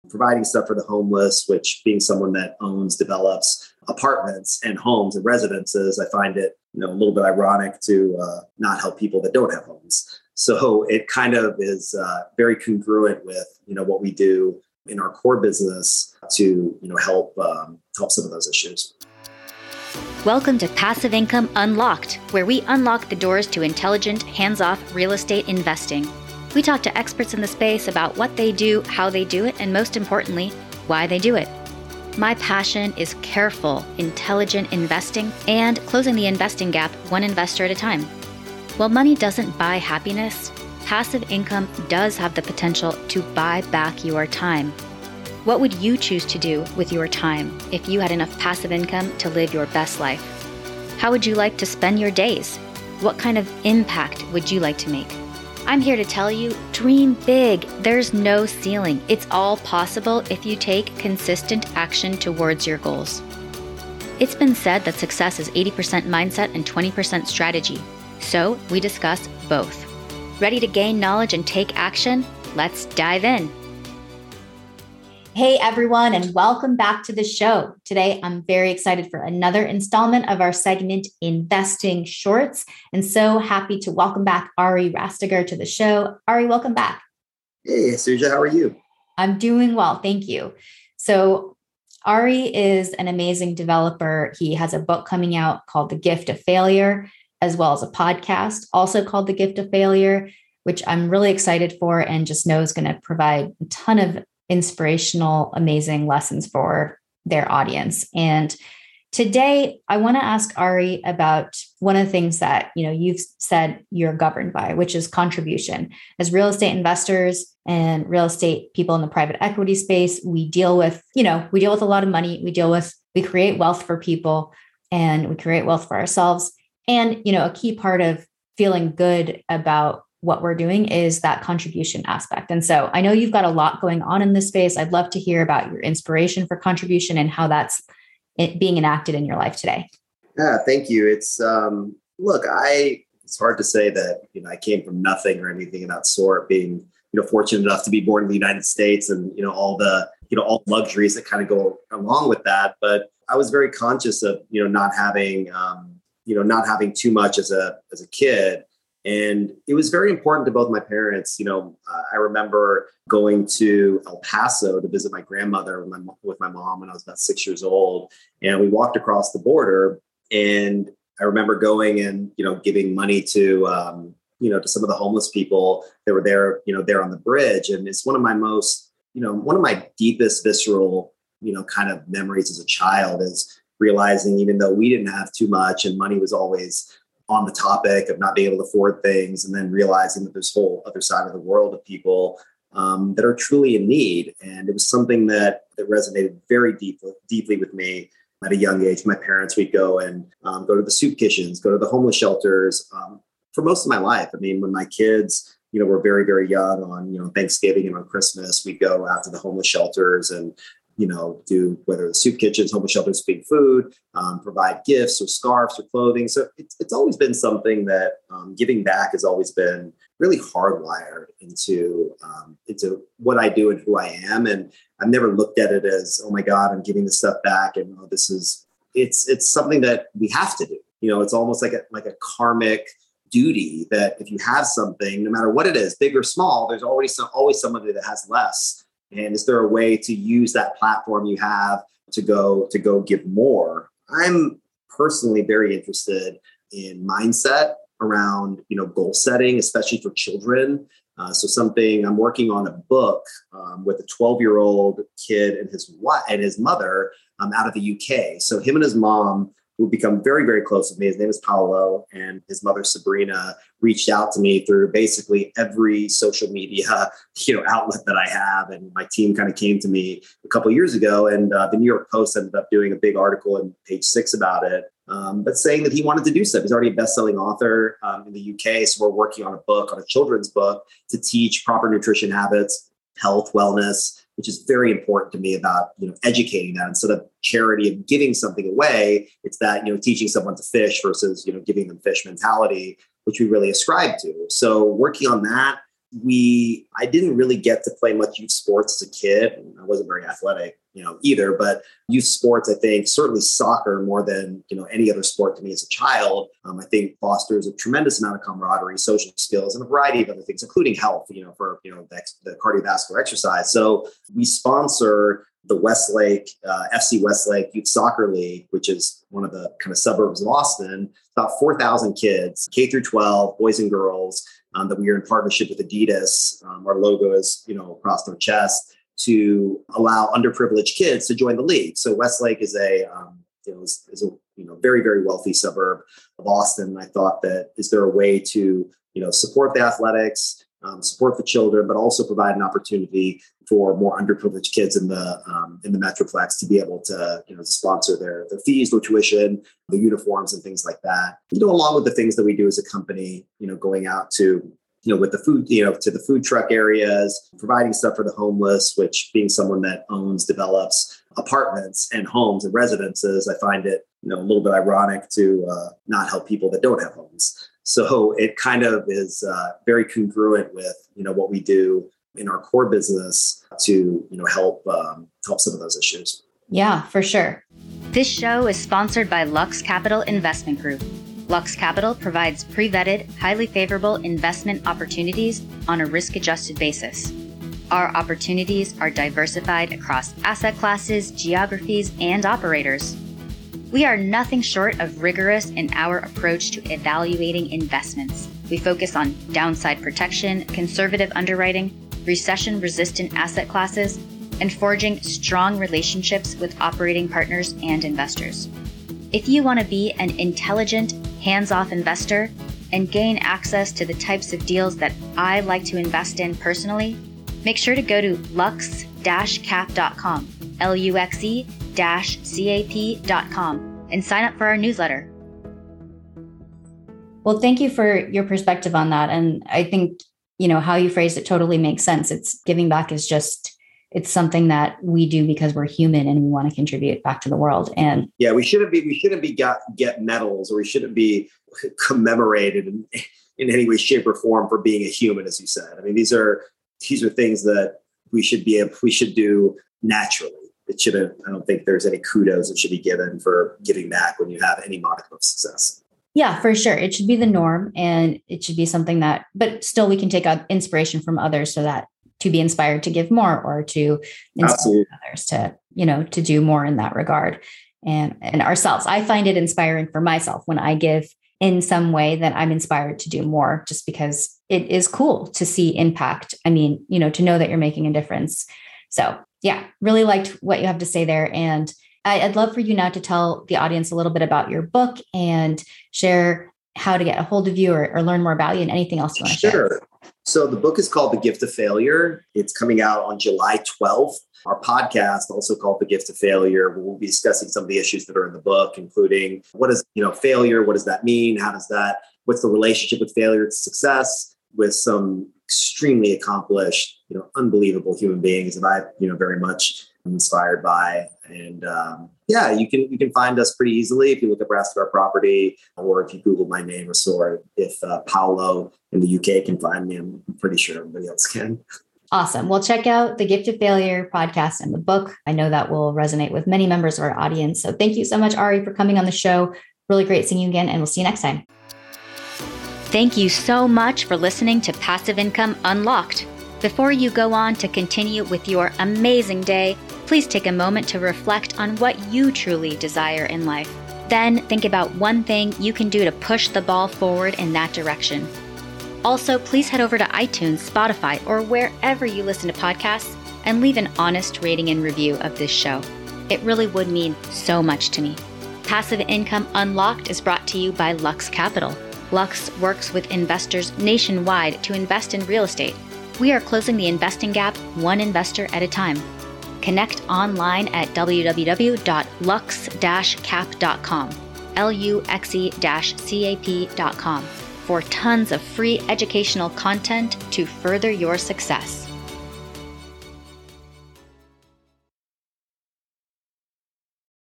providing stuff for the homeless, which being someone that owns, develops apartments and homes and residences, I find it a little bit ironic to not help people that don't have homes. So it kind of is very congruent with what we do in our core business to help some of those issues. Welcome to Passive Income Unlocked, where we unlock the doors to intelligent, hands-off real estate investing. We talk to experts in the space about what they do, how they do it, and most importantly, why they do it. My passion is careful, intelligent investing and closing the investing gap one investor at a time. While money doesn't buy happiness, passive income does have the potential to buy back your time. What would you choose to do with your time if you had enough passive income to live your best life? How would you like to spend your days? What kind of impact would you like to make? I'm here to tell you, dream big. There's no ceiling. It's all possible if you take consistent action towards your goals. It's been said that success is 80% mindset and 20% strategy. So we discuss both. Ready to gain knowledge and take action? Let's dive in. Hey everyone, and welcome back to the show. Today, I'm very excited for another installment of our segment, Investing Shorts, and so happy to welcome back Ari Rastegar to the show. Ari, welcome back. Hey, Suja, how are you? I'm doing well, thank you. So Ari is an amazing developer. He has a book coming out called The Gift of Failure, as well as a podcast also called The Gift of Failure, which I'm really excited for and just know is going to provide a ton of inspirational, amazing lessons for their audience. And today I want to ask Ari about one of the things that, you've said you're governed by, which is contribution. As real estate investors and real estate people in the private equity space, we deal with a lot of money. We create wealth for people and we create wealth for ourselves. And, a key part of feeling good about what we're doing is that contribution aspect. And so I know you've got a lot going on in this space. I'd love to hear about your inspiration for contribution and how that's being enacted in your life today. Yeah, thank you. It's it's hard to say that, I came from nothing or anything of that sort, being, fortunate enough to be born in the United States and, all the luxuries that kind of go along with that. But I was very conscious of, not having too much as a kid. And it was very important to both my parents. I remember going to El Paso to visit my grandmother with my mom when I was about 6 years old. And we walked across the border. And I remember going and, giving money to to some of the homeless people that were there, there on the bridge. And it's one of my deepest visceral, kind of memories as a child is realizing even though we didn't have too much and money was always on the topic of not being able to afford things, and then realizing that there's a whole other side of the world of people that are truly in need. And it was something that resonated very deeply with me at a young age. My parents, we'd go and go to the soup kitchens, go to the homeless shelters for most of my life. I mean, when my kids, were very, very young on, Thanksgiving and on Christmas, we'd go out to the homeless shelters and do whether the soup kitchens, homeless shelters, feed food, provide gifts or scarves or clothing. So it's always been something that giving back has always been really hardwired into what I do and who I am. And I've never looked at it as, oh my God, I'm giving this stuff back. And it's something that we have to do. It's almost like a karmic duty that if you have something, no matter what it is, big or small, there's always somebody that has less. And is there a way to use that platform you have to go give more? I'm personally very interested in mindset around, goal setting, especially for children. So something I'm working on a book with a 12-year-old kid and his mother out of the UK. So him and his mom, who become very, very close with me. His name is Paolo, and his mother, Sabrina, reached out to me through basically every social media, outlet that I have. And my team kind of came to me a couple of years ago, and the New York Post ended up doing a big article in Page 6 about it, but saying that he wanted to do stuff. He's already a best-selling author in the UK. So we're working on a children's book to teach proper nutrition habits, health, wellness, which is very important to me about, educating that instead of charity of giving something away. It's that, teaching someone to fish versus, giving them fish mentality, which we really ascribe to. So working on that, I didn't really get to play much youth sports as a kid. I wasn't very athletic, either, but youth sports, I think certainly soccer more than, any other sport to me as a child, I think fosters a tremendous amount of camaraderie, social skills, and a variety of other things, including health, for, the cardiovascular exercise. So we sponsor the Westlake, FC Westlake Youth Soccer League, which is one of the kind of suburbs of Austin, about 4,000 kids, K through 12, boys and girls, that we are in partnership with Adidas. Our logo is, across our chest, to allow underprivileged kids to join the league. So Westlake is a very, very wealthy suburb of Austin. And I thought that, is there a way to, support the athletics, support the children, but also provide an opportunity for more underprivileged kids in the Metroplex to be able to, sponsor their fees, their tuition, the uniforms and things like that. Along with the things that we do as a company, going out to, with the food, to the food truck areas, providing stuff for the homeless, which, being someone that develops apartments and homes and residences, I find it, a little bit ironic to not help people that don't have homes. So it kind of is very congruent with, what we do in our core business to, help some of those issues. Yeah, for sure. This show is sponsored by Lux Capital Investment Group. Lux Capital provides pre-vetted, highly favorable investment opportunities on a risk-adjusted basis. Our opportunities are diversified across asset classes, geographies, and operators. We are nothing short of rigorous in our approach to evaluating investments. We focus on downside protection, conservative underwriting, recession-resistant asset classes, and forging strong relationships with operating partners and investors. If you want to be an intelligent, hands-off investor and gain access to the types of deals that I like to invest in personally, make sure to go to lux-cap.com, luxe-cap.com, and sign up for our newsletter. Well, thank you for your perspective on that. And I think, how you phrased it totally makes sense. It's giving back is it's something that we do because we're human and we want to contribute back to the world. And yeah, we shouldn't be get medals, or we shouldn't be commemorated in any way, shape, or form for being a human, as you said. I mean, these are things that we should do naturally. I don't think there's any kudos that should be given for giving back when you have any modicum of success. Yeah, for sure. It should be the norm, and it should be something but still we can take inspiration from others so that to be inspired to give more, or to inspire others to, to do more in that regard, and ourselves. I find it inspiring for myself when I give in some way that I'm inspired to do more, just because it is cool to see impact. I mean, to know that you're making a difference. So yeah, really liked what you have to say there. And I'd love for you now to tell the audience a little bit about your book and share how to get a hold of you or learn more about you, and anything else you want to share. Sure. So the book is called The Gift of Failure. It's coming out on July 12th. Our podcast, also called The Gift of Failure, we'll be discussing some of the issues that are in the book, including what is, failure? What does that mean? What's the relationship with failure to success, with some extremely accomplished, unbelievable human beings that I, very much am inspired by. And you can find us pretty easily if you look up Raskar Property, or if you Google my name, or if Paolo in the UK can find me, I'm pretty sure everybody else can. Awesome. Well, check out the Gift of Failure podcast and the book. I know that will resonate with many members of our audience. So thank you so much, Ari, for coming on the show. Really great seeing you again, and we'll see you next time. Thank you so much for listening to Passive Income Unlocked. Before you go on to continue with your amazing day, please take a moment to reflect on what you truly desire in life. Then think about one thing you can do to push the ball forward in that direction. Also, please head over to iTunes, Spotify, or wherever you listen to podcasts and leave an honest rating and review of this show. It really would mean so much to me. Passive Income Unlocked is brought to you by Lux Capital. Lux works with investors nationwide to invest in real estate. We are closing the investing gap one investor at a time. Connect online at www.lux-cap.com, luxe-cap.com, for tons of free educational content to further your success.